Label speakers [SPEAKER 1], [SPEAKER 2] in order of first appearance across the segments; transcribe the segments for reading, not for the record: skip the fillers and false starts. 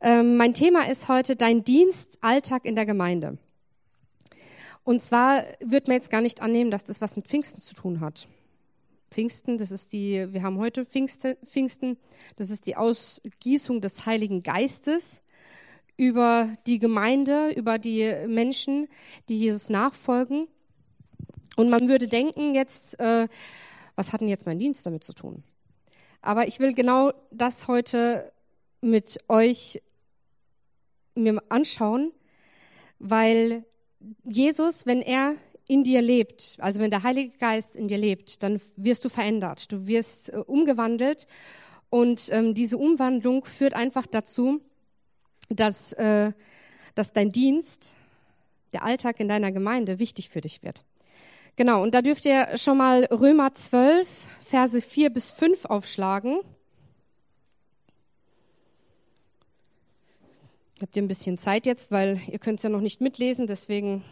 [SPEAKER 1] Mein Thema ist heute dein Dienstalltag in der Gemeinde. Und zwar wird man jetzt gar nicht annehmen, dass das was mit Pfingsten zu tun hat. Pfingsten, wir haben heute Pfingsten, das ist die Ausgießung des Heiligen Geistes über die Gemeinde, über die Menschen, die Jesus nachfolgen. Und man würde denken jetzt, was hat denn jetzt mein Dienst damit zu tun? Aber ich will genau das heute mit euch mir anschauen, weil Jesus, wenn er in dir lebt, also wenn der Heilige Geist in dir lebt, dann wirst du verändert, du wirst umgewandelt und diese Umwandlung führt einfach dazu, dass dein Dienst, der Alltag in deiner Gemeinde wichtig für dich wird. Genau, und da dürft ihr schon mal Römer 12, Verse 4 bis 5 aufschlagen. Habt ihr ein bisschen Zeit jetzt, weil ihr könnt es ja noch nicht mitlesen, deswegen.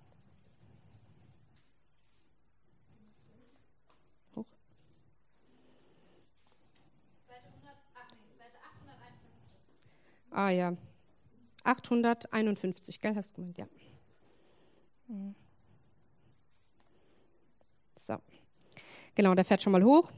[SPEAKER 1] Hoch. Seite 851. Ah ja, 851, gell, hast du gemeint, ja. So, genau, der fährt schon mal hoch.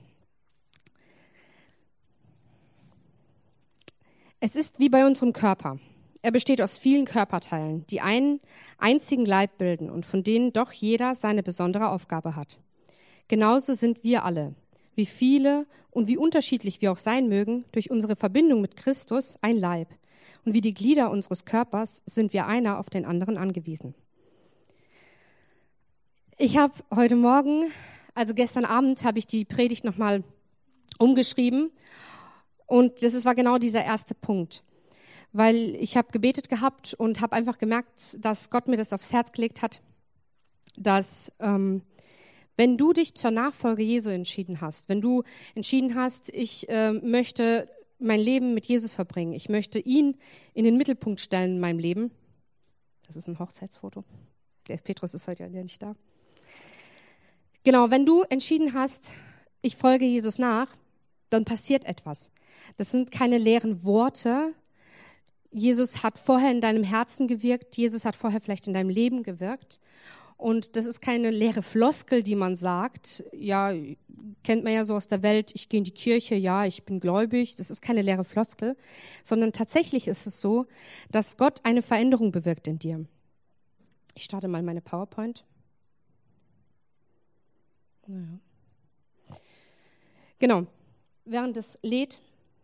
[SPEAKER 1] Es ist wie bei unserem Körper. Er besteht aus vielen Körperteilen, die einen einzigen Leib bilden und von denen doch jeder seine besondere Aufgabe hat. Genauso sind wir alle, wie viele und wie unterschiedlich wir auch sein mögen, durch unsere Verbindung mit Christus ein Leib. Und wie die Glieder unseres Körpers sind wir einer auf den anderen angewiesen. Ich habe heute Morgen, also gestern Abend, habe ich die Predigt nochmal umgeschrieben und das war genau dieser erste Punkt. Weil ich habe gebetet gehabt und habe einfach gemerkt, dass Gott mir das aufs Herz gelegt hat, dass wenn du dich zur Nachfolge Jesu entschieden hast, wenn du entschieden hast, ich möchte mein Leben mit Jesus verbringen, ich möchte ihn in den Mittelpunkt stellen in meinem Leben, das ist ein Hochzeitsfoto, der Petrus ist heute ja nicht da. Genau, wenn du entschieden hast, ich folge Jesus nach, dann passiert etwas. Das sind keine leeren Worte. Jesus hat vorher in deinem Herzen gewirkt, Jesus hat vorher vielleicht in deinem Leben gewirkt. Und das ist keine leere Floskel, die man sagt. Ja, kennt man ja so aus der Welt, ich gehe in die Kirche, ja, ich bin gläubig. Das ist keine leere Floskel, sondern tatsächlich ist es so, dass Gott eine Veränderung bewirkt in dir. Ich starte mal meine PowerPoint. Naja. Genau, während es lädt,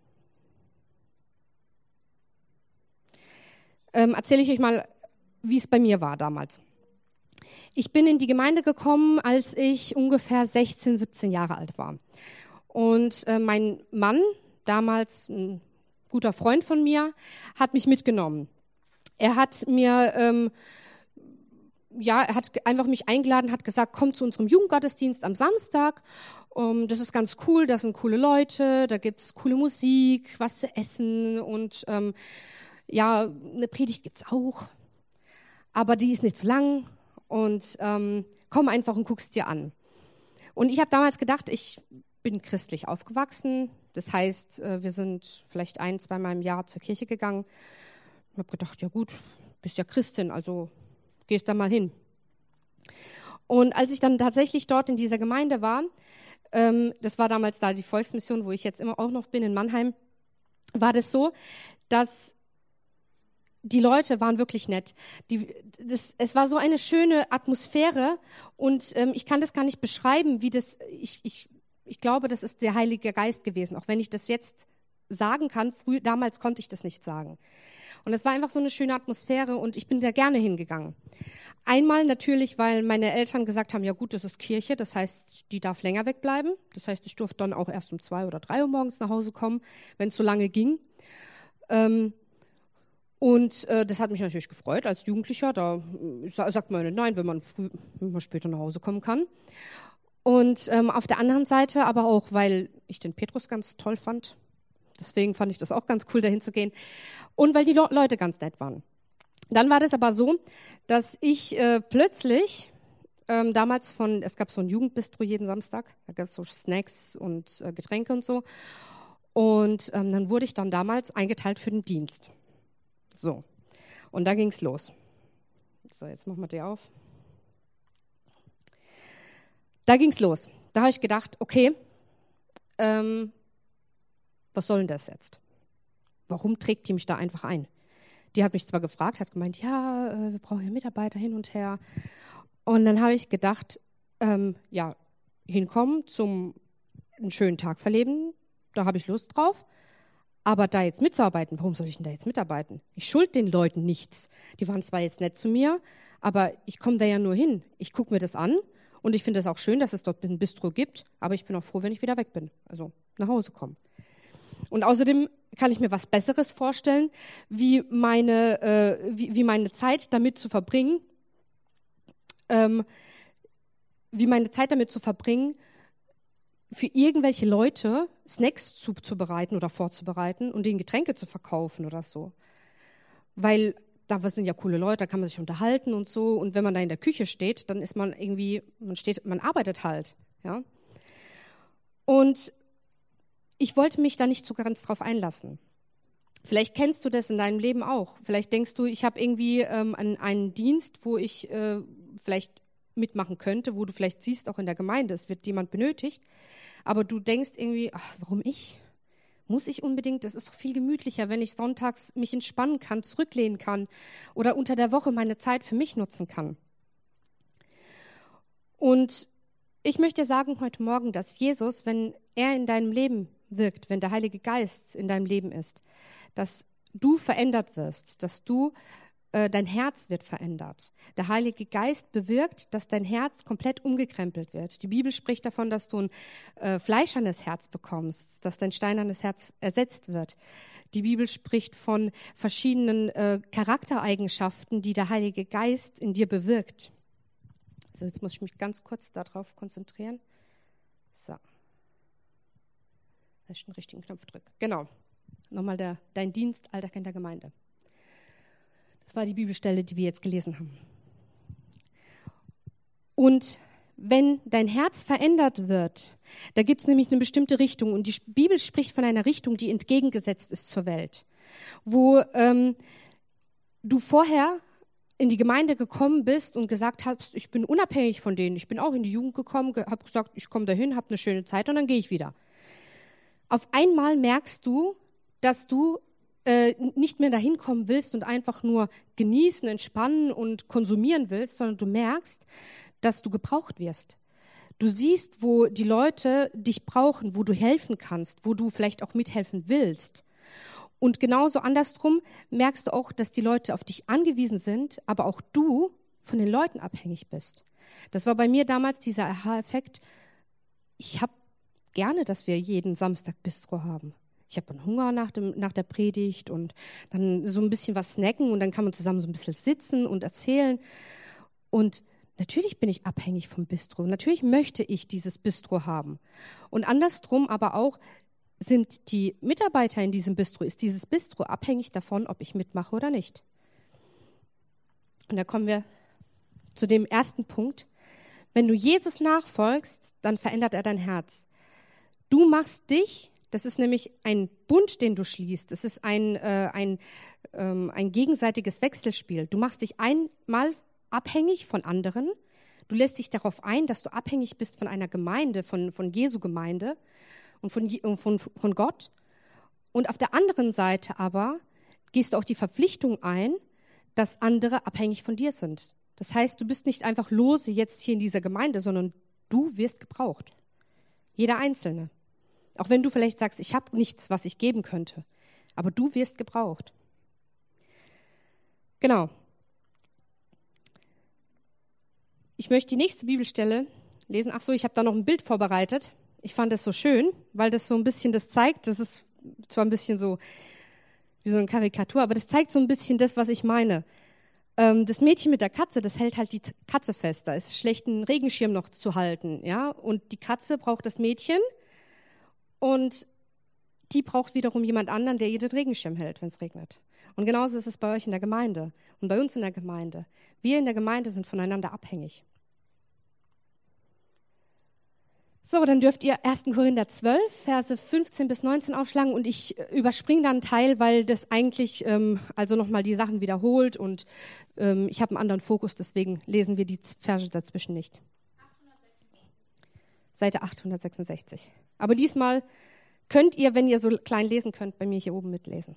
[SPEAKER 1] erzähle ich euch mal, wie es bei mir war damals. Ich bin in die Gemeinde gekommen, als ich ungefähr 16, 17 Jahre alt war. Und mein Mann, damals ein guter Freund von mir, hat mich mitgenommen. Er hat mir, er hat einfach mich eingeladen, hat gesagt, komm zu unserem Jugendgottesdienst am Samstag. Das ist ganz cool, da sind coole Leute, da gibt's coole Musik, was zu essen und eine Predigt gibt's auch, aber die ist nicht zu lang und komm einfach und guck's dir an. Und ich habe damals gedacht, ich bin christlich aufgewachsen, das heißt, wir sind vielleicht 1-2 Mal im Jahr zur Kirche gegangen. Ich habe gedacht, ja gut, bist ja Christin, also gehst da mal hin. Und als ich dann tatsächlich dort in dieser Gemeinde war, das war damals da die Volksmission, wo ich jetzt immer auch noch bin in Mannheim, war das so, dass die Leute waren wirklich nett. Es war so eine schöne Atmosphäre und ich kann das gar nicht beschreiben, wie das. Ich glaube, das ist der Heilige Geist gewesen, auch wenn ich das jetzt sagen kann. Damals konnte ich das nicht sagen. Und es war einfach so eine schöne Atmosphäre und ich bin da gerne hingegangen. Einmal natürlich, weil meine Eltern gesagt haben, ja gut, das ist Kirche, das heißt, die darf länger wegbleiben. Das heißt, ich durfte dann auch erst um 2 oder 3 Uhr morgens nach Hause kommen, wenn es so lange ging. Und das hat mich natürlich gefreut als Jugendlicher. Da sagt man nicht nein, wenn man später nach Hause kommen kann. Und auf der anderen Seite aber auch, weil ich den Petrus ganz toll fand. Deswegen fand ich das auch ganz cool, dahin zu gehen. Und weil die Leute ganz nett waren. Dann war das aber so, dass ich plötzlich damals es gab so ein Jugendbistro jeden Samstag. Da gab es so Snacks und Getränke und so. Und dann wurde ich dann damals eingeteilt für den Dienst. So, und da ging es los. So, jetzt machen wir die auf. Da ging es los. Da habe ich gedacht, okay, was soll denn das jetzt? Warum trägt die mich da einfach ein? Die hat mich zwar gefragt, hat gemeint, ja, wir brauchen ja Mitarbeiter hin und her. Und dann habe ich gedacht, ja, hinkommen, einen schönen Tag verleben, da habe ich Lust drauf. Aber da jetzt mitzuarbeiten, warum soll ich denn da jetzt mitarbeiten? Ich schuld den Leuten nichts. Die waren zwar jetzt nett zu mir, aber ich komme da ja nur hin. Ich gucke mir das an und ich finde es auch schön, dass es dort ein Bistro gibt, aber ich bin auch froh, wenn ich wieder weg bin, also nach Hause komme. Und außerdem kann ich mir was Besseres vorstellen, wie meine Zeit damit zu verbringen, für irgendwelche Leute Snacks zuzubereiten oder vorzubereiten und denen Getränke zu verkaufen oder so. Weil da sind ja coole Leute, da kann man sich unterhalten und so. Und wenn man da in der Küche steht, dann ist man irgendwie, man arbeitet halt. Ja? Und ich wollte mich da nicht so ganz drauf einlassen. Vielleicht kennst du das in deinem Leben auch. Vielleicht denkst du, ich habe irgendwie einen Dienst, wo ich vielleicht mitmachen könnte, wo du vielleicht siehst, auch in der Gemeinde, es wird jemand benötigt, aber du denkst irgendwie, ach, warum ich? Muss ich unbedingt? Das ist doch viel gemütlicher, wenn ich sonntags mich entspannen kann, zurücklehnen kann oder unter der Woche meine Zeit für mich nutzen kann. Und ich möchte dir sagen heute Morgen, dass Jesus, wenn er in deinem Leben wirkt, wenn der Heilige Geist in deinem Leben ist, dass du verändert wirst, dass dein Herz wird verändert. Der Heilige Geist bewirkt, dass dein Herz komplett umgekrempelt wird. Die Bibel spricht davon, dass du ein fleischernes Herz bekommst, dass dein steinernes Herz ersetzt wird. Die Bibel spricht von verschiedenen Charaktereigenschaften, die der Heilige Geist in dir bewirkt. So, jetzt muss ich mich ganz kurz darauf konzentrieren. So. Dass ich den richtigen Knopf drücke. Genau. Nochmal dein Dienst, Alltag in der Gemeinde. Das war die Bibelstelle, die wir jetzt gelesen haben. Und wenn dein Herz verändert wird, da gibt es nämlich eine bestimmte Richtung. Und die Bibel spricht von einer Richtung, die entgegengesetzt ist zur Welt. Wo du vorher in die Gemeinde gekommen bist und gesagt hast, ich bin unabhängig von denen. Ich bin auch in die Jugend gekommen, habe gesagt, ich komme dahin, habe eine schöne Zeit und dann gehe ich wieder. Auf einmal merkst du, dass du nicht mehr dahin kommen willst und einfach nur genießen, entspannen und konsumieren willst, sondern du merkst, dass du gebraucht wirst. Du siehst, wo die Leute dich brauchen, wo du helfen kannst, wo du vielleicht auch mithelfen willst. Und genauso andersrum merkst du auch, dass die Leute auf dich angewiesen sind, aber auch du von den Leuten abhängig bist. Das war bei mir damals dieser Aha-Effekt. Ich habe gerne, dass wir jeden Samstag Bistro haben. Ich habe dann Hunger nach der Predigt und dann so ein bisschen was snacken und dann kann man zusammen so ein bisschen sitzen und erzählen. Und natürlich bin ich abhängig vom Bistro. Natürlich möchte ich dieses Bistro haben. Und andersrum aber auch sind die Mitarbeiter in diesem Bistro, ist dieses Bistro abhängig davon, ob ich mitmache oder nicht. Und da kommen wir zu dem ersten Punkt. Wenn du Jesus nachfolgst, dann verändert er dein Herz. Du machst dich. Das ist nämlich ein Bund, den du schließt. Das ist ein gegenseitiges Wechselspiel. Du machst dich einmal abhängig von anderen. Du lässt dich darauf ein, dass du abhängig bist von einer Gemeinde, von Jesu Gemeinde und von Gott. Und auf der anderen Seite aber gehst du auch die Verpflichtung ein, dass andere abhängig von dir sind. Das heißt, du bist nicht einfach lose jetzt hier in dieser Gemeinde, sondern du wirst gebraucht. Jeder Einzelne. Auch wenn du vielleicht sagst, ich habe nichts, was ich geben könnte. Aber du wirst gebraucht. Genau. Ich möchte die nächste Bibelstelle lesen. Ach so, ich habe da noch ein Bild vorbereitet. Ich fand das so schön, weil das so ein bisschen das zeigt. Das ist zwar ein bisschen so wie so eine Karikatur, aber das zeigt so ein bisschen das, was ich meine. Das Mädchen mit der Katze, das hält halt die Katze fest. Da ist schlecht, einen Regenschirm noch zu halten. Ja? Und die Katze braucht das Mädchen. Und die braucht wiederum jemand anderen, der ihr den Regenschirm hält, wenn es regnet. Und genauso ist es bei euch in der Gemeinde und bei uns in der Gemeinde. Wir in der Gemeinde sind voneinander abhängig. So, dann dürft ihr 1. Korinther 12, Verse 15 bis 19 aufschlagen und ich überspringe dann einen Teil, weil das eigentlich also nochmal die Sachen wiederholt und ich habe einen anderen Fokus, deswegen lesen wir die Verse dazwischen nicht. 866. Seite 866. Aber diesmal könnt ihr, wenn ihr so klein lesen könnt, bei mir hier oben mitlesen.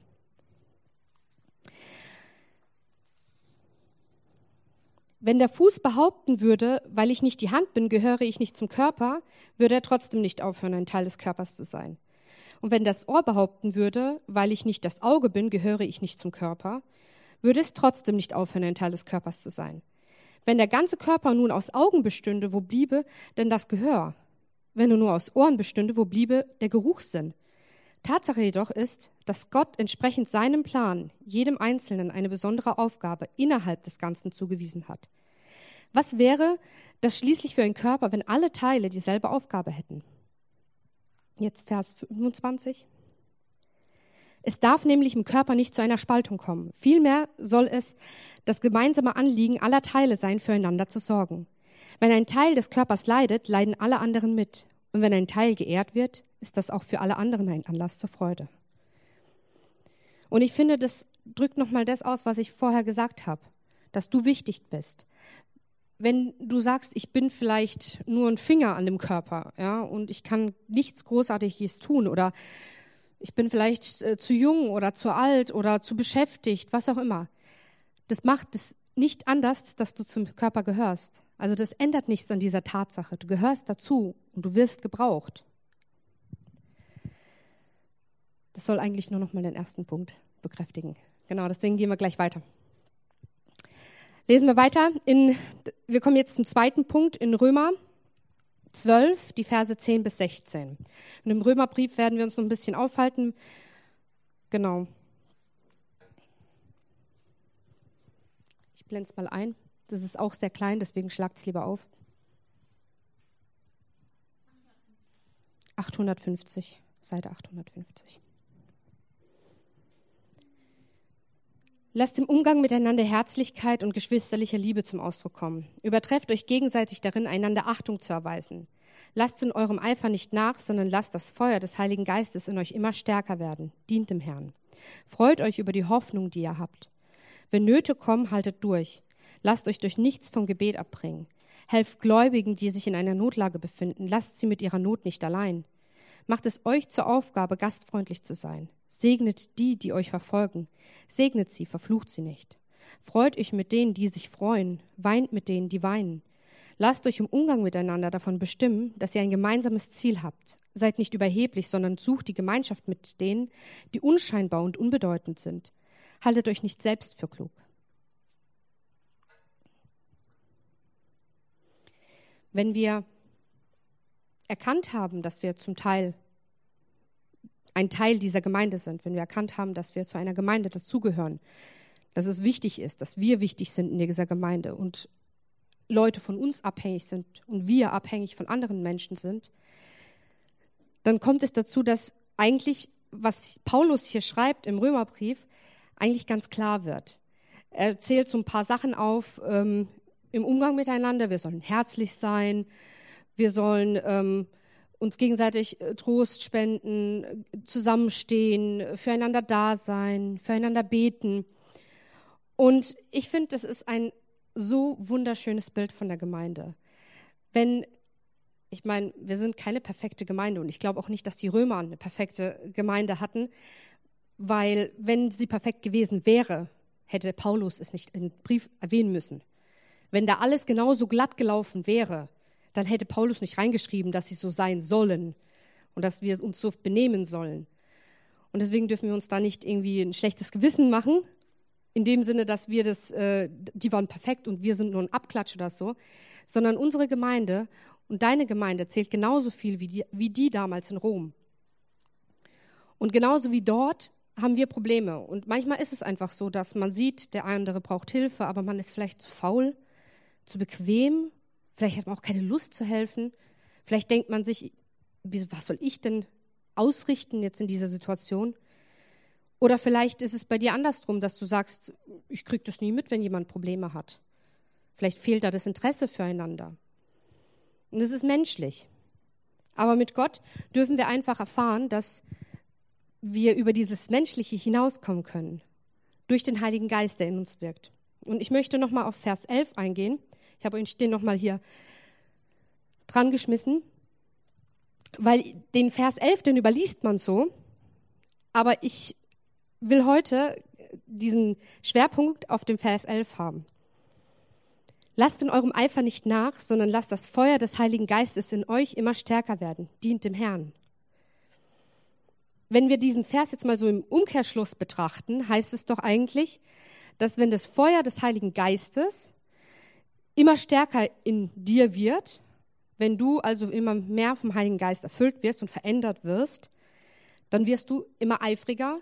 [SPEAKER 1] Wenn der Fuß behaupten würde, weil ich nicht die Hand bin, gehöre ich nicht zum Körper, würde er trotzdem nicht aufhören, ein Teil des Körpers zu sein. Und wenn das Ohr behaupten würde, weil ich nicht das Auge bin, gehöre ich nicht zum Körper, würde es trotzdem nicht aufhören, ein Teil des Körpers zu sein. Wenn der ganze Körper nun aus Augen bestünde, wo bliebe denn das Gehör? Wenn er nur aus Ohren bestünde, wo bliebe der Geruchssinn? Tatsache jedoch ist, dass Gott entsprechend seinem Plan jedem Einzelnen eine besondere Aufgabe innerhalb des Ganzen zugewiesen hat. Was wäre das schließlich für einen Körper, wenn alle Teile dieselbe Aufgabe hätten? Jetzt Vers 25. Es darf nämlich im Körper nicht zu einer Spaltung kommen. Vielmehr soll es das gemeinsame Anliegen aller Teile sein, füreinander zu sorgen. Wenn ein Teil des Körpers leidet, leiden alle anderen mit. Und wenn ein Teil geehrt wird, ist das auch für alle anderen ein Anlass zur Freude. Und ich finde, das drückt nochmal das aus, was ich vorher gesagt habe, dass du wichtig bist. Wenn du sagst, ich bin vielleicht nur ein Finger an dem Körper, ja, und ich kann nichts Großartiges tun oder ich bin vielleicht zu jung oder zu alt oder zu beschäftigt, was auch immer. Das macht es nicht anders, dass du zum Körper gehörst. Also das ändert nichts an dieser Tatsache. Du gehörst dazu und du wirst gebraucht. Das soll eigentlich nur noch mal den ersten Punkt bekräftigen. Genau, deswegen gehen wir gleich weiter. Lesen wir weiter. Wir kommen jetzt zum zweiten Punkt in Römer 12, die Verse 10 bis 16. Und im Römerbrief werden wir uns noch ein bisschen aufhalten. Genau. Ich blende es mal ein. Das ist auch sehr klein, deswegen schlagt es lieber auf. 850, Seite 850. Lasst im Umgang miteinander Herzlichkeit und geschwisterliche Liebe zum Ausdruck kommen. Übertrefft euch gegenseitig darin, einander Achtung zu erweisen. Lasst in eurem Eifer nicht nach, sondern lasst das Feuer des Heiligen Geistes in euch immer stärker werden. Dient dem Herrn. Freut euch über die Hoffnung, die ihr habt. Wenn Nöte kommen, haltet durch. Lasst euch durch nichts vom Gebet abbringen. Helft Gläubigen, die sich in einer Notlage befinden. Lasst sie mit ihrer Not nicht allein. Macht es euch zur Aufgabe, gastfreundlich zu sein. Segnet die, die euch verfolgen. Segnet sie, verflucht sie nicht. Freut euch mit denen, die sich freuen. Weint mit denen, die weinen. Lasst euch im Umgang miteinander davon bestimmen, dass ihr ein gemeinsames Ziel habt. Seid nicht überheblich, sondern sucht die Gemeinschaft mit denen, die unscheinbar und unbedeutend sind. Haltet euch nicht selbst für klug. Wenn wir erkannt haben, dass wir zum Teil ein Teil dieser Gemeinde sind, wenn wir erkannt haben, dass wir zu einer Gemeinde dazugehören, dass es wichtig ist, dass wir wichtig sind in dieser Gemeinde und Leute von uns abhängig sind und wir abhängig von anderen Menschen sind, dann kommt es dazu, dass eigentlich, was Paulus hier schreibt im Römerbrief, eigentlich ganz klar wird. Er zählt so ein paar Sachen auf im Umgang miteinander. Wir sollen herzlich sein, wir sollen uns gegenseitig Trost spenden, zusammenstehen, füreinander da sein, füreinander beten. Und ich finde, das ist ein so wunderschönes Bild von der Gemeinde. Ich meine, wir sind keine perfekte Gemeinde und ich glaube auch nicht, dass die Römer eine perfekte Gemeinde hatten, weil wenn sie perfekt gewesen wäre, hätte Paulus es nicht im Brief erwähnen müssen. Wenn da alles genauso glatt gelaufen wäre, dann hätte Paulus nicht reingeschrieben, dass sie so sein sollen und dass wir uns so benehmen sollen. Und deswegen dürfen wir uns da nicht irgendwie ein schlechtes Gewissen machen, in dem Sinne, dass wir die waren perfekt und wir sind nur ein Abklatsch oder so, sondern unsere Gemeinde und deine Gemeinde zählt genauso viel wie die damals in Rom. Und genauso wie dort haben wir Probleme. Und manchmal ist es einfach so, dass man sieht, der andere braucht Hilfe, aber man ist vielleicht zu faul, zu bequem. Vielleicht hat man auch keine Lust zu helfen. Vielleicht denkt man sich, was soll ich denn ausrichten jetzt in dieser Situation? Oder vielleicht ist es bei dir andersrum, dass du sagst, ich kriege das nie mit, wenn jemand Probleme hat. Vielleicht fehlt da das Interesse füreinander. Und das ist menschlich. Aber mit Gott dürfen wir einfach erfahren, dass wir über dieses Menschliche hinauskommen können, durch den Heiligen Geist, der in uns wirkt. Und ich möchte nochmal auf Vers 11 eingehen. Ich habe euch den nochmal hier dran geschmissen, weil den Vers 11, den überliest man so, aber ich will heute diesen Schwerpunkt auf dem Vers 11 haben. Lasst in eurem Eifer nicht nach, sondern lasst das Feuer des Heiligen Geistes in euch immer stärker werden. Dient dem Herrn. Wenn wir diesen Vers jetzt mal so im Umkehrschluss betrachten, heißt es doch eigentlich, dass wenn das Feuer des Heiligen Geistes immer stärker in dir wird, wenn du also immer mehr vom Heiligen Geist erfüllt wirst und verändert wirst, dann wirst du immer eifriger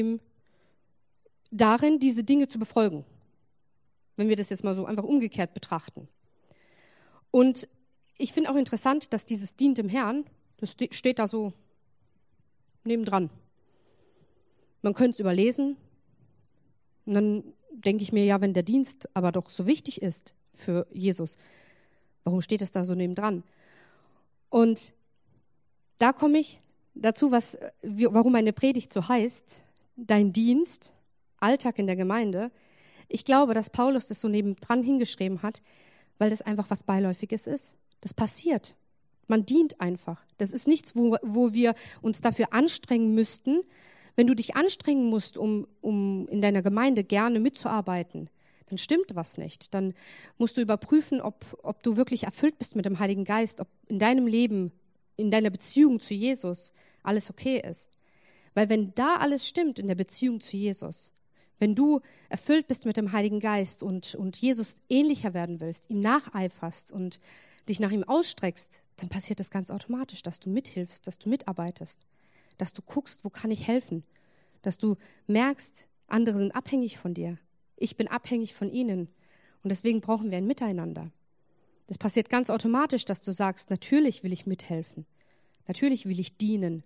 [SPEAKER 1] darin, diese Dinge zu befolgen. Wenn wir das jetzt mal so einfach umgekehrt betrachten. Und ich finde auch interessant, dass dieses Dient dem Herrn, das steht da so nebendran. Man könnte es überlesen und dann denke ich mir, ja, wenn der Dienst aber doch so wichtig ist für Jesus, warum steht es da so nebendran? Und da komme ich dazu, warum meine Predigt so heißt, dein Dienst, Alltag in der Gemeinde. Ich glaube, dass Paulus das so nebendran hingeschrieben hat, weil das einfach was Beiläufiges ist. Das passiert. Man dient einfach. Das ist nichts, wo wir uns dafür anstrengen müssten. Wenn du dich anstrengen musst, um in deiner Gemeinde gerne mitzuarbeiten, dann stimmt was nicht. Dann musst du überprüfen, ob du wirklich erfüllt bist mit dem Heiligen Geist, ob in deinem Leben, in deiner Beziehung zu Jesus alles okay ist. Weil wenn da alles stimmt in der Beziehung zu Jesus, wenn du erfüllt bist mit dem Heiligen Geist und Jesus ähnlicher werden willst, ihm nacheiferst und dich nach ihm ausstreckst, dann passiert das ganz automatisch, dass du mithilfst, dass du mitarbeitest, dass du guckst, wo kann ich helfen, dass du merkst, andere sind abhängig von dir. Ich bin abhängig von ihnen und deswegen brauchen wir ein Miteinander. Das passiert ganz automatisch, dass du sagst, natürlich will ich mithelfen, natürlich will ich dienen.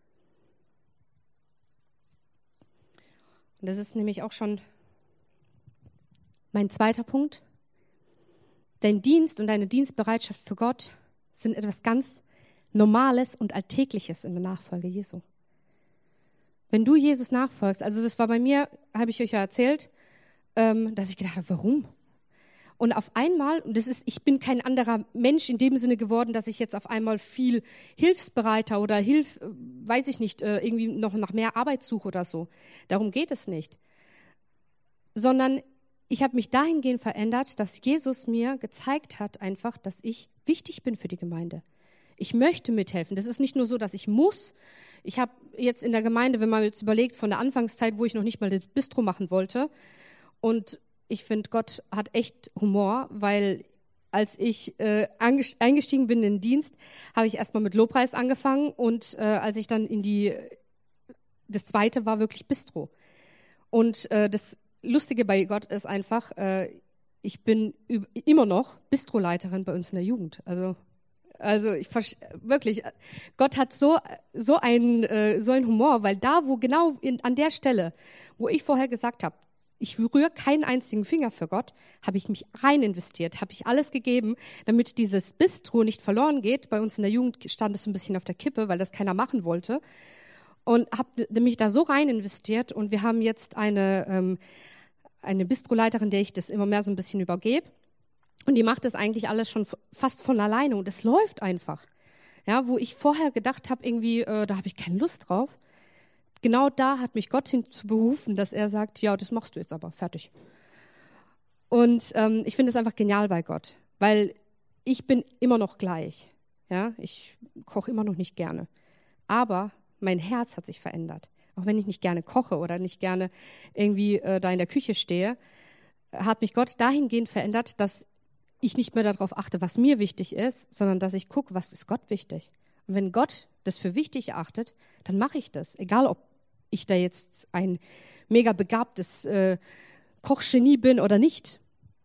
[SPEAKER 1] Und das ist nämlich auch schon mein zweiter Punkt. Dein Dienst und deine Dienstbereitschaft für Gott sind etwas ganz Normales und Alltägliches in der Nachfolge Jesu. Wenn du Jesus nachfolgst, also das war bei mir, habe ich euch ja erzählt, dass ich gedacht habe, warum? Und auf einmal, ich bin kein anderer Mensch in dem Sinne geworden, dass ich jetzt auf einmal viel hilfsbereiter oder irgendwie noch nach mehr Arbeit suche oder so. Darum geht es nicht. Sondern ich habe mich dahingehend verändert, dass Jesus mir gezeigt hat einfach, dass ich wichtig bin für die Gemeinde. Ich möchte mithelfen. Das ist nicht nur so, dass ich muss. Ich habe jetzt in der Gemeinde, wenn man jetzt überlegt, von der Anfangszeit, wo ich noch nicht mal das Bistro machen wollte, und ich finde, Gott hat echt Humor, weil als ich eingestiegen bin in den Dienst, habe ich erstmal mit Lobpreis angefangen und als ich dann das zweite war wirklich Bistro. Und das Lustige bei Gott ist einfach, ich bin immer noch Bistroleiterin bei uns in der Jugend. Also wirklich, Gott hat so einen Humor, weil da, wo genau an der Stelle, wo ich vorher gesagt habe, ich rühre keinen einzigen Finger für Gott, habe ich mich rein investiert, habe ich alles gegeben, damit dieses Bistro nicht verloren geht. Bei uns in der Jugend stand es ein bisschen auf der Kippe, weil das keiner machen wollte. Und habe mich da so rein investiert. Und wir haben jetzt eine Bistroleiterin, der ich das immer mehr so ein bisschen übergebe. Und die macht das eigentlich alles schon fast von alleine. Und es läuft einfach. Ja, wo ich vorher gedacht habe, irgendwie, da habe ich keine Lust drauf. Genau da hat mich Gott hinzu berufen, dass er sagt, ja, das machst du jetzt aber, fertig. Und ich finde es einfach genial bei Gott, weil ich bin immer noch gleich. Ja, ich koche immer noch nicht gerne. Aber mein Herz hat sich verändert. Auch wenn ich nicht gerne koche oder nicht gerne irgendwie da in der Küche stehe, hat mich Gott dahingehend verändert, dass ich nicht mehr darauf achte, was mir wichtig ist, sondern dass ich gucke, was ist Gott wichtig. Und wenn Gott das für wichtig erachtet, dann mache ich das. Egal, ob ich da jetzt ein mega begabtes Kochgenie bin oder nicht.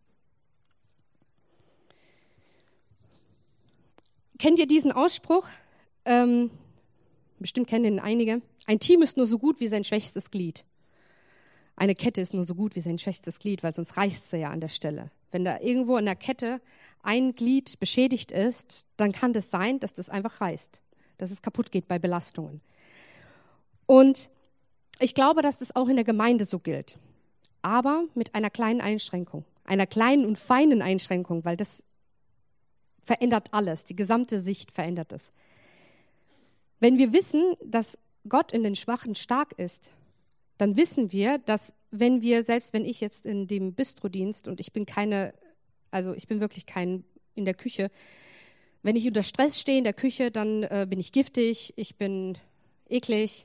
[SPEAKER 1] Kennt ihr diesen Ausspruch? Bestimmt kennen den einige. Ein Team ist nur so gut wie sein schwächstes Glied. Eine Kette ist nur so gut wie sein schwächstes Glied, weil sonst reißt sie ja an der Stelle. Wenn da irgendwo in der Kette ein Glied beschädigt ist, dann kann das sein, dass das einfach reißt. dass es kaputt geht bei Belastungen. Und ich glaube, dass das auch in der Gemeinde so gilt. Aber mit einer kleinen Einschränkung, einer kleinen und feinen Einschränkung, weil das verändert alles, die gesamte Sicht verändert es. Wenn wir wissen, dass Gott in den Schwachen stark ist, dann wissen wir, dass selbst wenn ich jetzt in dem Bistrodienst und ich bin wirklich kein in der Küche, wenn ich unter Stress stehe in der Küche, dann bin ich giftig, ich bin eklig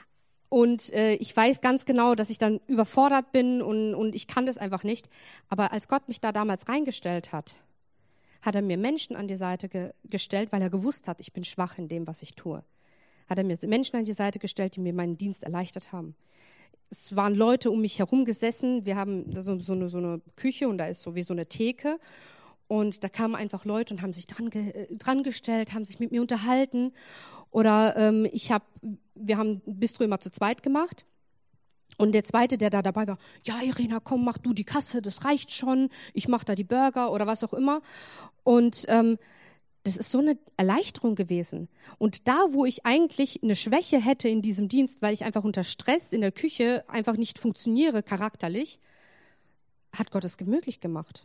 [SPEAKER 1] und ich weiß ganz genau, dass ich dann überfordert bin und ich kann das einfach nicht. Aber als Gott mich da damals reingestellt hat, hat er mir Menschen an die Seite gestellt, weil er gewusst hat, ich bin schwach in dem, was ich tue. Hat er mir Menschen an die Seite gestellt, die mir meinen Dienst erleichtert haben. Es waren Leute um mich herum gesessen. Wir haben so eine Küche und da ist so wie so eine Theke. Und da kamen einfach Leute und haben sich dran gestellt, haben sich mit mir unterhalten. Oder wir haben Bistro immer zu zweit gemacht. Und der Zweite, der da dabei war, ja, Irena, komm, mach du die Kasse, das reicht schon. Ich mach da die Burger oder was auch immer. Und das ist so eine Erleichterung gewesen. Und da, wo ich eigentlich eine Schwäche hätte in diesem Dienst, weil ich einfach unter Stress in der Küche einfach nicht funktioniere charakterlich, hat Gott es möglich gemacht.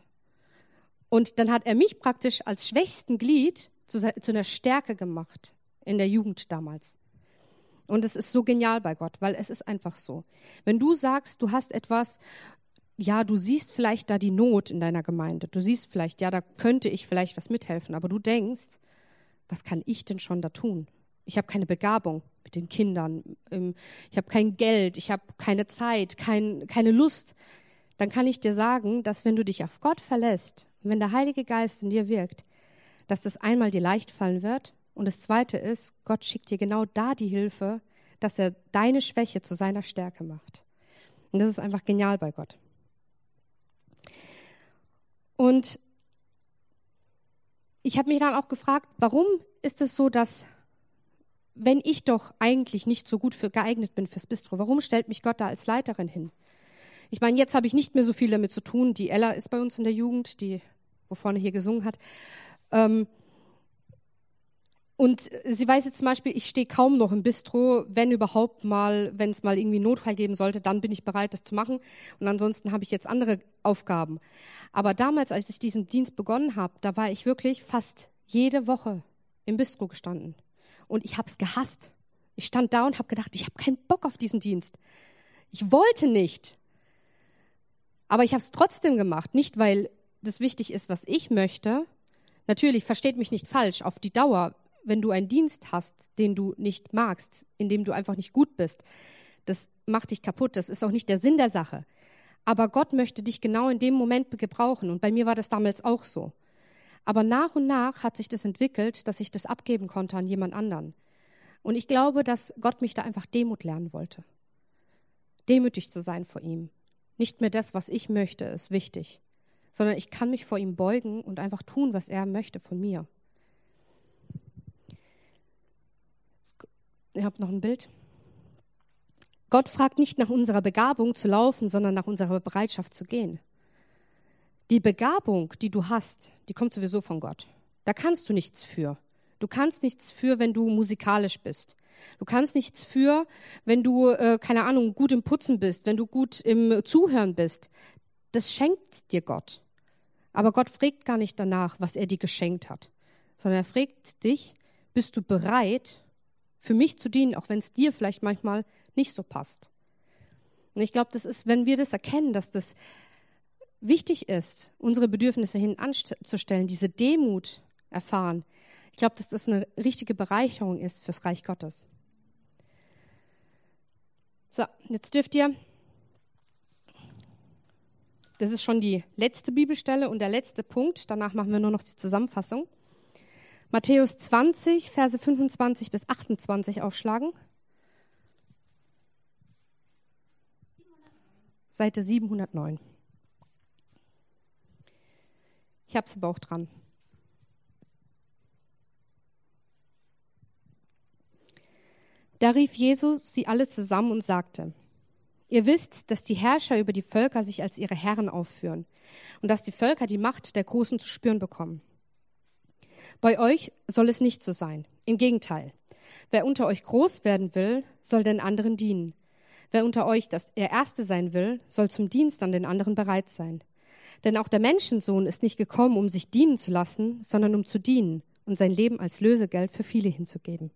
[SPEAKER 1] Und dann hat er mich praktisch als schwächsten Glied zu einer Stärke gemacht in der Jugend damals. Und es ist so genial bei Gott, weil es ist einfach so. Wenn du sagst, du hast etwas, ja, du siehst vielleicht da die Not in deiner Gemeinde. Du siehst vielleicht, ja, da könnte ich vielleicht was mithelfen. Aber du denkst, was kann ich denn schon da tun? Ich habe keine Begabung mit den Kindern. Ich habe kein Geld. Ich habe keine Zeit, keine Lust. Dann kann ich dir sagen, dass wenn du dich auf Gott verlässt, wenn der Heilige Geist in dir wirkt, dass das einmal dir leicht fallen wird. Und das Zweite ist, Gott schickt dir genau da die Hilfe, dass er deine Schwäche zu seiner Stärke macht. Und das ist einfach genial bei Gott. Und ich habe mich dann auch gefragt, warum ist es so, dass, wenn ich doch eigentlich nicht so gut geeignet bin fürs Bistro, warum stellt mich Gott da als Leiterin hin? Ich meine, jetzt habe ich nicht mehr so viel damit zu tun. Die Ella ist bei uns in der Jugend, die wo vorne hier gesungen hat. Und sie weiß jetzt zum Beispiel, ich stehe kaum noch im Bistro, wenn es mal irgendwie einen Notfall geben sollte, dann bin ich bereit, das zu machen. Und ansonsten habe ich jetzt andere Aufgaben. Aber damals, als ich diesen Dienst begonnen habe, da war ich wirklich fast jede Woche im Bistro gestanden. Und ich habe es gehasst. Ich stand da und habe gedacht, ich habe keinen Bock auf diesen Dienst. Ich wollte nicht. Aber ich habe es trotzdem gemacht. Nicht, weil das wichtig ist, was ich möchte. Natürlich, versteht mich nicht falsch, auf die Dauer, wenn du einen Dienst hast, den du nicht magst, in dem du einfach nicht gut bist, das macht dich kaputt. Das ist auch nicht der Sinn der Sache. Aber Gott möchte dich genau in dem Moment gebrauchen. Und bei mir war das damals auch so. Aber nach und nach hat sich das entwickelt, dass ich das abgeben konnte an jemand anderen. Und ich glaube, dass Gott mich da einfach Demut lernen wollte. Demütig zu sein vor ihm. Nicht mehr das, was ich möchte, ist wichtig, sondern ich kann mich vor ihm beugen und einfach tun, was er möchte von mir. Ich habe noch ein Bild. Gott fragt nicht nach unserer Begabung zu laufen, sondern nach unserer Bereitschaft zu gehen. Die Begabung, die du hast, die kommt sowieso von Gott. Da kannst du nichts für. Du kannst nichts für, wenn du musikalisch bist. Du kannst nichts für, wenn du, gut im Putzen bist, wenn du gut im Zuhören bist. Das schenkt dir Gott. Aber Gott fragt gar nicht danach, was er dir geschenkt hat, sondern er fragt dich, bist du bereit, für mich zu dienen, auch wenn es dir vielleicht manchmal nicht so passt. Und ich glaube, das ist, wenn wir das erkennen, dass das wichtig ist, unsere Bedürfnisse hinanzustellen, diese Demut erfahren. Ich glaube, dass das eine richtige Bereicherung ist fürs Reich Gottes. So, jetzt dürft ihr, das ist schon die letzte Bibelstelle und der letzte Punkt, danach machen wir nur noch die Zusammenfassung. Matthäus 20, Verse 25 bis 28 aufschlagen. Seite 709. Ich habe es aber auch dran. Da rief Jesus sie alle zusammen und sagte: Ihr wisst, dass die Herrscher über die Völker sich als ihre Herren aufführen und dass die Völker die Macht der Großen zu spüren bekommen. Bei euch soll es nicht so sein. Im Gegenteil. Wer unter euch groß werden will, soll den anderen dienen. Wer unter euch der Erste sein will, soll zum Dienst an den anderen bereit sein. Denn auch der Menschensohn ist nicht gekommen, um sich dienen zu lassen, sondern um zu dienen und sein Leben als Lösegeld für viele hinzugeben.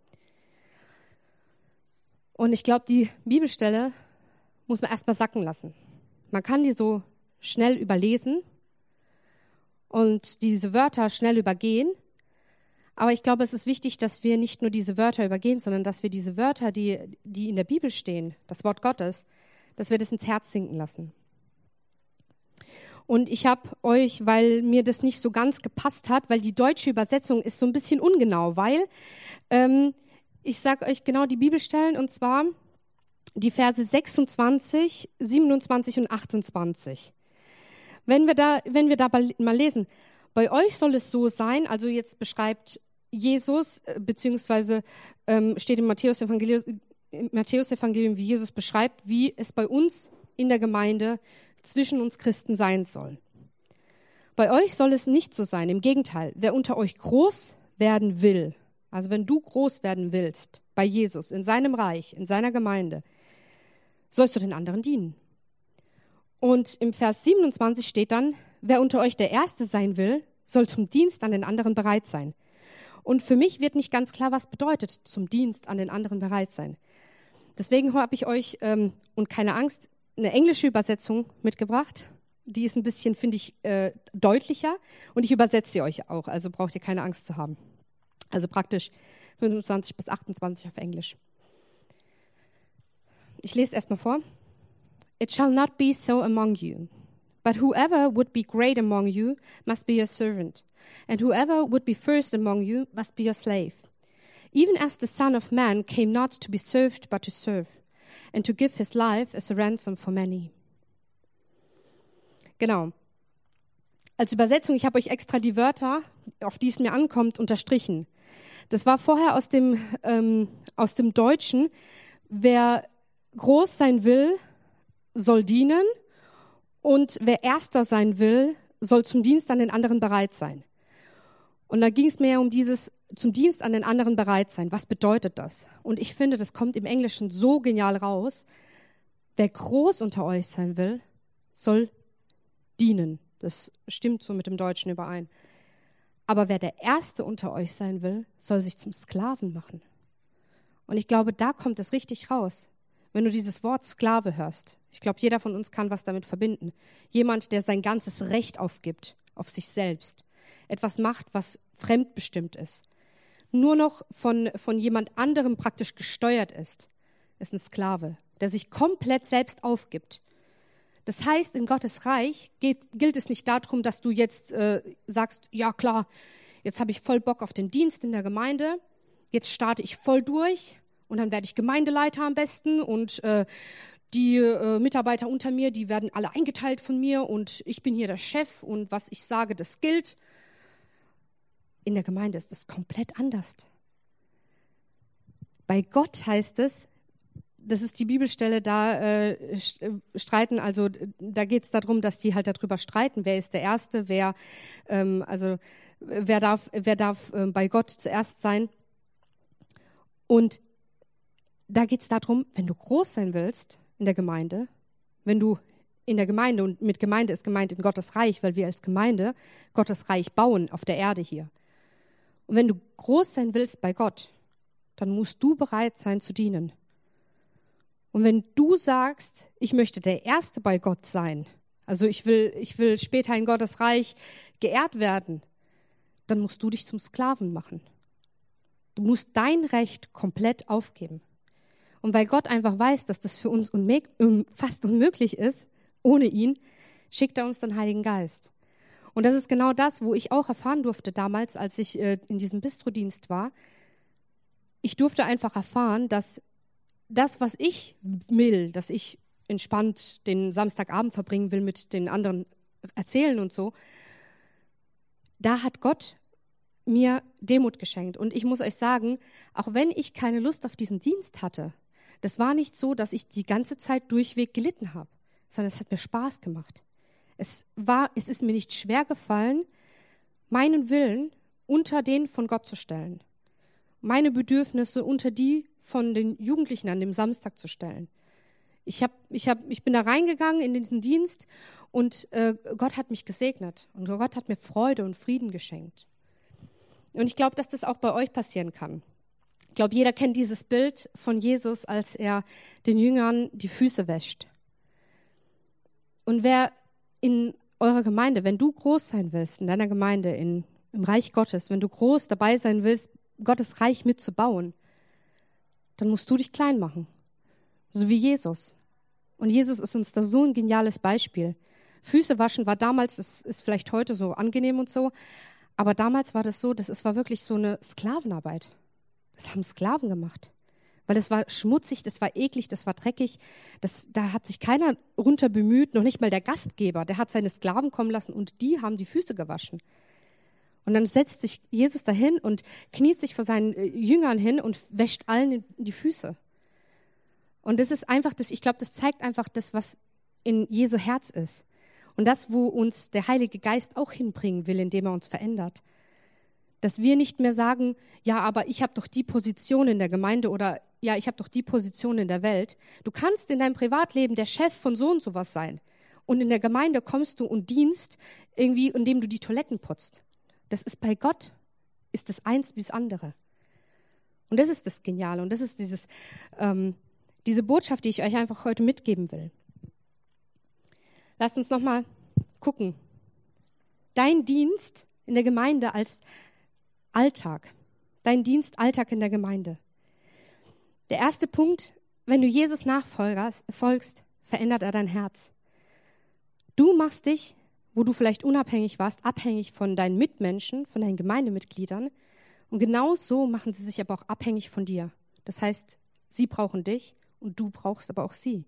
[SPEAKER 1] Und ich glaube, die Bibelstelle muss man erstmal sacken lassen. Man kann die so schnell überlesen und diese Wörter schnell übergehen. Aber ich glaube, es ist wichtig, dass wir nicht nur diese Wörter übergehen, sondern dass wir diese Wörter, die in der Bibel stehen, das Wort Gottes, dass wir das ins Herz sinken lassen. Und ich habe euch, weil mir das nicht so ganz gepasst hat, weil die deutsche Übersetzung ist so ein bisschen ungenau, weil ich sage euch genau die Bibelstellen, und zwar die Verse 26, 27 und 28. Wenn wir da mal lesen, bei euch soll es so sein, also jetzt beschreibt Jesus, beziehungsweise steht im Matthäus-Evangelium, wie Jesus beschreibt, wie es bei uns in der Gemeinde zwischen uns Christen sein soll. Bei euch soll es nicht so sein, im Gegenteil, wer unter euch groß werden will, also wenn du groß werden willst bei Jesus, in seinem Reich, in seiner Gemeinde, sollst du den anderen dienen. Und im Vers 27 steht dann, wer unter euch der Erste sein will, soll zum Dienst an den anderen bereit sein. Und für mich wird nicht ganz klar, was bedeutet, zum Dienst an den anderen bereit sein. Deswegen habe ich euch, und keine Angst, eine englische Übersetzung mitgebracht. Die ist ein bisschen, finde ich, deutlicher. Und ich übersetze sie euch auch, also braucht ihr keine Angst zu haben. Also praktisch 25 bis 28 auf Englisch. Ich lese erstmal vor. It shall not be so among you, but whoever would be great among you must be your servant, and whoever would be first among you must be your slave. Even as the Son of Man came not to be served, but to serve, and to give his life as a ransom for many. Genau. Als Übersetzung, ich habe euch extra die Wörter, auf die es mir ankommt, unterstrichen. Das war vorher aus dem Deutschen. Wer groß sein will, soll dienen, und wer Erster sein will, soll zum Dienst an den anderen bereit sein. Und da ging es mir ja um dieses zum Dienst an den anderen bereit sein. Was bedeutet das? Und ich finde, das kommt im Englischen so genial raus. Wer groß unter euch sein will, soll dienen. Das stimmt so mit dem Deutschen überein. Aber wer der Erste unter euch sein will, soll sich zum Sklaven machen. Und ich glaube, da kommt es richtig raus, wenn du dieses Wort Sklave hörst. Ich glaube, jeder von uns kann was damit verbinden. Jemand, der sein ganzes Recht aufgibt auf sich selbst. Etwas macht, was fremdbestimmt ist. Nur noch von jemand anderem praktisch gesteuert ist ein Sklave, der sich komplett selbst aufgibt. Das heißt, in Gottes Reich gilt es nicht darum, dass du jetzt sagst, ja klar, jetzt habe ich voll Bock auf den Dienst in der Gemeinde, jetzt starte ich voll durch und dann werde ich Gemeindeleiter am besten und die Mitarbeiter unter mir, die werden alle eingeteilt von mir und ich bin hier der Chef und was ich sage, das gilt. In der Gemeinde ist es komplett anders. Bei Gott heißt es, das ist die Bibelstelle, da streiten, also da geht es darum, dass die halt darüber streiten, wer ist der Erste, wer darf bei Gott zuerst sein. Und da geht es darum, wenn du groß sein willst in der Gemeinde, wenn du in der Gemeinde, und mit Gemeinde ist gemeint in Gottes Reich, weil wir als Gemeinde Gottes Reich bauen auf der Erde hier. Und wenn du groß sein willst bei Gott, dann musst du bereit sein zu dienen. Und wenn du sagst, ich möchte der Erste bei Gott sein, also ich will später in Gottes Reich geehrt werden, dann musst du dich zum Sklaven machen. Du musst dein Recht komplett aufgeben. Und weil Gott einfach weiß, dass das für uns fast unmöglich ist, ohne ihn, schickt er uns den Heiligen Geist. Und das ist genau das, wo ich auch erfahren durfte damals, als ich in diesem Bistrodienst war. Ich durfte einfach erfahren, dass das, was ich will, dass ich entspannt den Samstagabend verbringen will, mit den anderen erzählen und so, da hat Gott mir Demut geschenkt. Und ich muss euch sagen, auch wenn ich keine Lust auf diesen Dienst hatte, das war nicht so, dass ich die ganze Zeit durchweg gelitten habe, sondern es hat mir Spaß gemacht. Es ist mir nicht schwer gefallen, meinen Willen unter den von Gott zu stellen. meine Bedürfnisse unter die von den Jugendlichen an dem Samstag zu stellen. Ich bin da reingegangen in diesen Dienst und Gott hat mich gesegnet und Gott hat mir Freude und Frieden geschenkt. Und ich glaube, dass das auch bei euch passieren kann. Ich glaube, jeder kennt dieses Bild von Jesus, als er den Jüngern die Füße wäscht. Und wer in eurer Gemeinde, wenn du groß sein willst, in deiner Gemeinde, im Reich Gottes, wenn du groß dabei sein willst, Gottes Reich mitzubauen, dann musst du dich klein machen. So wie Jesus. Und Jesus ist uns da so ein geniales Beispiel. Füße waschen war damals, das ist vielleicht heute so angenehm und so, aber damals war das so, es war wirklich so eine Sklavenarbeit. Das haben Sklaven gemacht. Weil es war schmutzig, das war eklig, das war dreckig. Da hat sich keiner runter bemüht, noch nicht mal der Gastgeber. Der hat seine Sklaven kommen lassen und die haben die Füße gewaschen. Und dann setzt sich Jesus dahin und kniet sich vor seinen Jüngern hin und wäscht allen die Füße. Und das ist einfach ich glaube, das zeigt einfach das, was in Jesu Herz ist. Und das, wo uns der Heilige Geist auch hinbringen will, indem er uns verändert. Dass wir nicht mehr sagen, ja, aber ich habe doch die Position in der Gemeinde oder ja, ich habe doch die Position in der Welt. Du kannst in deinem Privatleben der Chef von so und sowas sein. Und in der Gemeinde kommst du und dienst irgendwie, indem du die Toiletten putzt. Das ist bei Gott, ist das eins wie das andere. Und das ist das Geniale. Und das ist diese Botschaft, die ich euch einfach heute mitgeben will. Lasst uns nochmal gucken. Dein Dienst in der Gemeinde als Alltag. Dein Dienst Alltag in der Gemeinde. Der erste Punkt, wenn du Jesus nachfolgst, verändert er dein Herz. Du machst dich, wo du vielleicht unabhängig warst, abhängig von deinen Mitmenschen, von deinen Gemeindemitgliedern. Und genau so machen sie sich aber auch abhängig von dir. Das heißt, sie brauchen dich und du brauchst aber auch sie.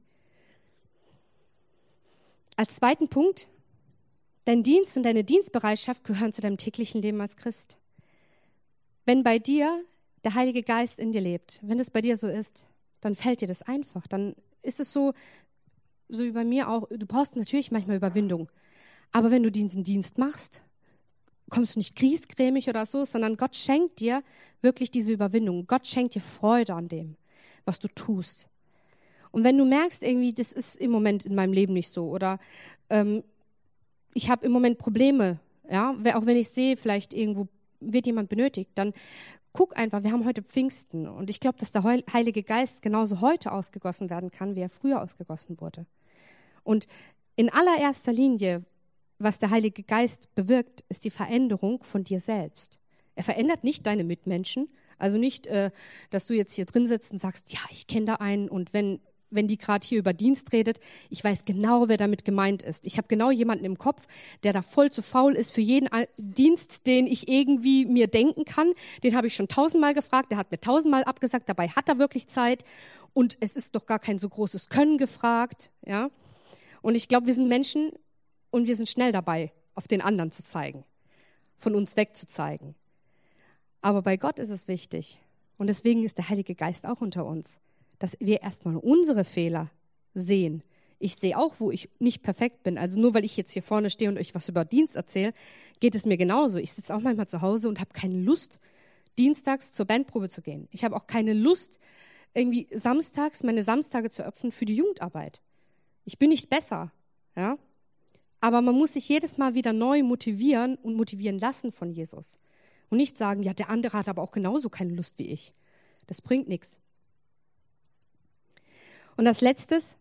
[SPEAKER 1] Als zweiten Punkt, dein Dienst und deine Dienstbereitschaft gehören zu deinem täglichen Leben als Christ. Wenn bei dir der Heilige Geist in dir lebt, wenn es bei dir so ist, dann fällt dir das einfach. Dann ist es so wie bei mir auch, du brauchst natürlich manchmal Überwindung. Aber wenn du diesen Dienst machst, kommst du nicht griesgrämig oder so, sondern Gott schenkt dir wirklich diese Überwindung. Gott schenkt dir Freude an dem, was du tust. Und wenn du merkst, irgendwie, das ist im Moment in meinem Leben nicht so oder ich habe im Moment Probleme, ja, auch wenn ich sehe, vielleicht irgendwo wird jemand benötigt, dann guck einfach, wir haben heute Pfingsten und ich glaube, dass der Heilige Geist genauso heute ausgegossen werden kann, wie er früher ausgegossen wurde. Und in allererster Linie, was der Heilige Geist bewirkt, ist die Veränderung von dir selbst. Er verändert nicht deine Mitmenschen, also nicht, dass du jetzt hier drin sitzt und sagst, ja, ich kenne da einen und wenn die gerade hier über Dienst redet, ich weiß genau, wer damit gemeint ist. Ich habe genau jemanden im Kopf, der da voll zu faul ist für jeden Dienst, den ich irgendwie mir denken kann. Den habe ich schon 1000-mal gefragt, der hat mir 1000-mal abgesagt, dabei hat er wirklich Zeit und es ist doch gar kein so großes Können gefragt. Ja? Und ich glaube, wir sind Menschen und wir sind schnell dabei, auf den anderen zu zeigen, von uns wegzuzeigen. Aber bei Gott ist es wichtig und deswegen ist der Heilige Geist auch unter uns, dass wir erstmal unsere Fehler sehen. Ich sehe auch, wo ich nicht perfekt bin. Also nur weil ich jetzt hier vorne stehe und euch was über Dienst erzähle, geht es mir genauso. Ich sitze auch manchmal zu Hause und habe keine Lust, dienstags zur Bandprobe zu gehen. Ich habe auch keine Lust, irgendwie samstags meine Samstage zu opfern für die Jugendarbeit. Ich bin nicht besser, ja? Aber man muss sich jedes Mal wieder neu motivieren und motivieren lassen von Jesus. Und nicht sagen, ja, der andere hat aber auch genauso keine Lust wie ich. Das bringt nichts. Und als letztes,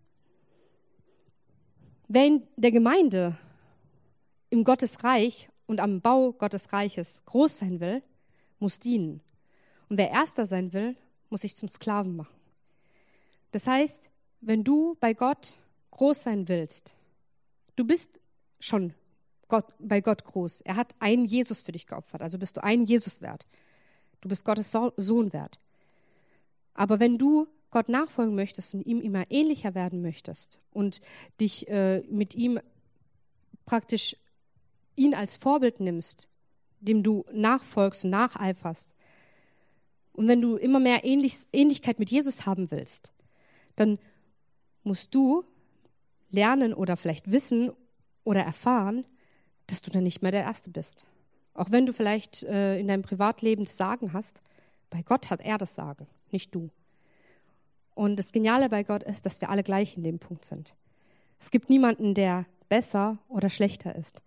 [SPEAKER 1] wer in der Gemeinde im Gottesreich und am Bau Gottes Reiches groß sein will, muss dienen. Und wer Erster sein will, muss sich zum Sklaven machen. Das heißt, wenn du bei Gott groß sein willst, du bist schon bei Gott groß. Er hat einen Jesus für dich geopfert, also bist du einen Jesus wert. Du bist Gottes Sohn wert. Aber wenn du Gott nachfolgen möchtest und ihm immer ähnlicher werden möchtest und dich mit ihm praktisch ihn als Vorbild nimmst, dem du nachfolgst und nacheiferst, und wenn du immer mehr Ähnlichkeit mit Jesus haben willst, dann musst du lernen oder vielleicht wissen oder erfahren, dass du dann nicht mehr der Erste bist. Auch wenn du vielleicht in deinem Privatleben das Sagen hast, Bei Gott hat er das Sagen, nicht du. Und das Geniale bei Gott ist, dass wir alle gleich in dem Punkt sind. Es gibt niemanden, der besser oder schlechter ist.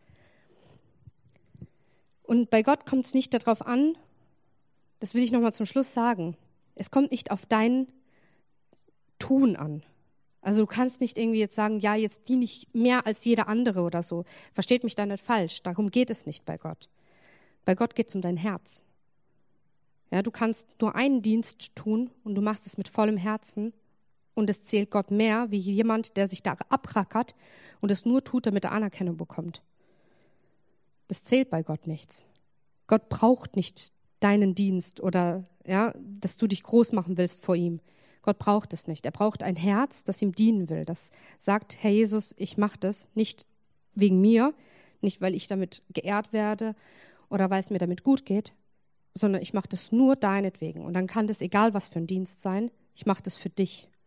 [SPEAKER 1] Und bei Gott kommt es nicht darauf an, das will ich nochmal zum Schluss sagen, es kommt nicht auf dein Tun an. Also du kannst nicht irgendwie jetzt sagen, ja, jetzt diene ich mehr als jeder andere oder so. Versteht mich da nicht falsch, darum geht es nicht bei Gott. Bei Gott geht es um dein Herz. Ja, du kannst nur einen Dienst tun und du machst es mit vollem Herzen und es zählt Gott mehr wie jemand, der sich da abrackert und es nur tut, damit er Anerkennung bekommt. Das zählt bei Gott nichts. Gott braucht nicht deinen Dienst oder ja, dass du dich groß machen willst vor ihm. Gott braucht es nicht. Er braucht ein Herz, das ihm dienen will. Das sagt, Herr Jesus, ich mache das nicht wegen mir, nicht weil ich damit geehrt werde oder weil es mir damit gut geht, sondern ich mache das nur deinetwegen. Und dann kann das egal was für ein Dienst sein, ich mache das für dich.